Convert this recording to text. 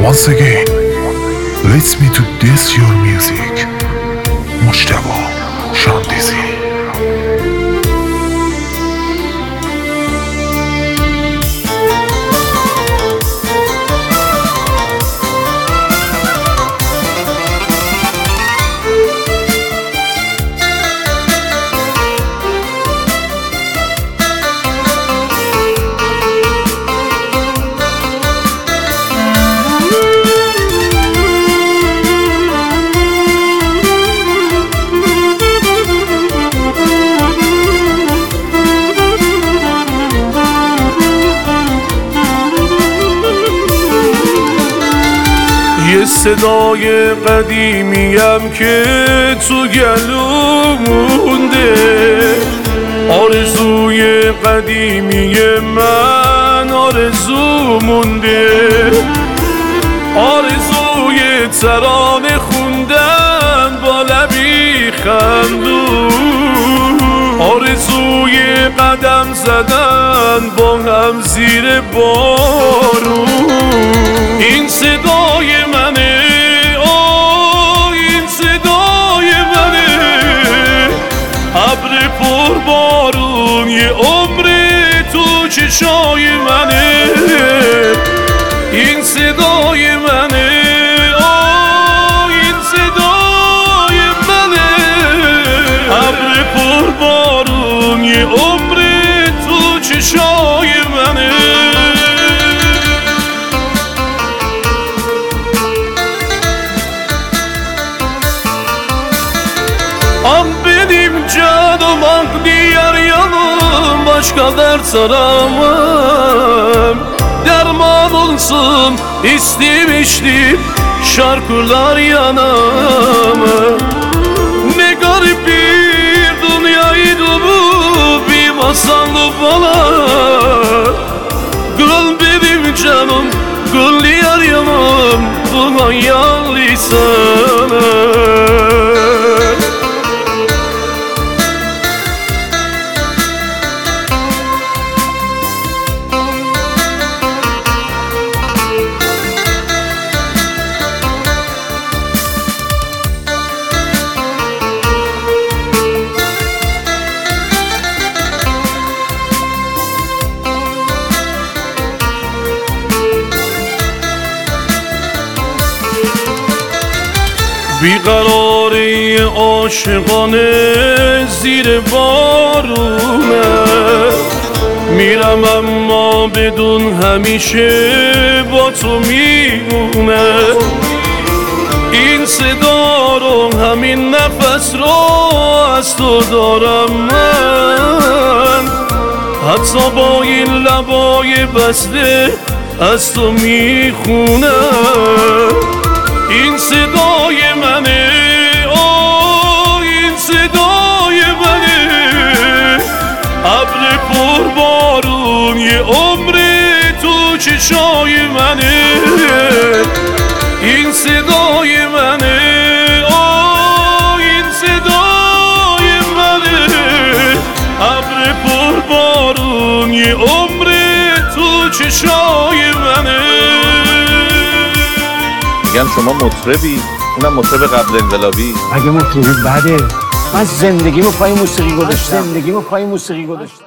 Once again, let's me to this your music. مجتبی شاندیزی. یه صدای قدیمیم که تو گلو مونده، آرزوی قدیمی من آرزو مونده، آرزوی ترانه خوندن با لبی خندون، آرزوی قدم زدن با هم زیر بارون. این صدای منه، این صدای منه، ابر پر بارون، یه عمر تو چشای منه. این صدای منه، این صدای منه، ابر پر بارون، یه عمر تو چشای منه. An benim canım, ah diğer yanım, başka dert aramam. Derman olsun istemiştim şarkılar yanama. Ne garip bir dünyaydı bu, bir masaldı bana. Gül benim canım, gül diğer yanım, bu hayali sana. بیقراری عاشقانه زیر بارونه، میرم اما بدون همیشه با تو میمونه. این صدا رو، همین نفس رو از تو دارم من، حتی با این لبای بسته از تو میخونم. این صدای منه، این صدای منه، ابر پر بارون، یه عمر تو چشای منه. این صدای منه، این صدای منه، ابر پر بارون، یه عمر تو چشای منه. میگم شما مطربی، اونم مطرب قبل انقلابی. اگه مطربی بده، من زندگیمو پای موسیقی گذاشتم.